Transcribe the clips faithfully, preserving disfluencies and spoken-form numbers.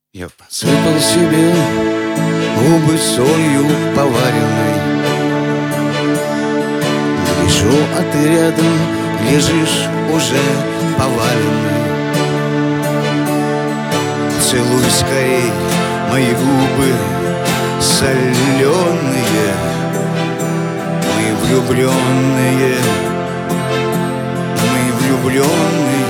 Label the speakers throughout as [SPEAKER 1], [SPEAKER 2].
[SPEAKER 1] Я посыпал себе губы солью поваренной. Гляжу, а ты рядом лежишь уже поваленный. Целуй скорей мои губы соленые. Мы влюбленные, мы влюбленные.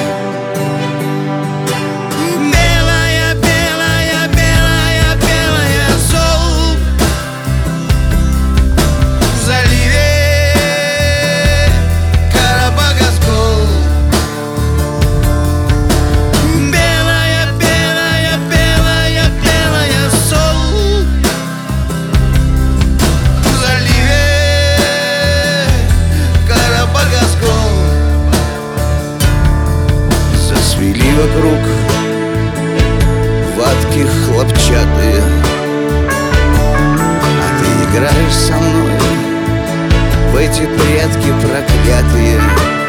[SPEAKER 1] Вели вокруг ватки хлопчатые, а ты играешь со мной в эти прятки проклятые.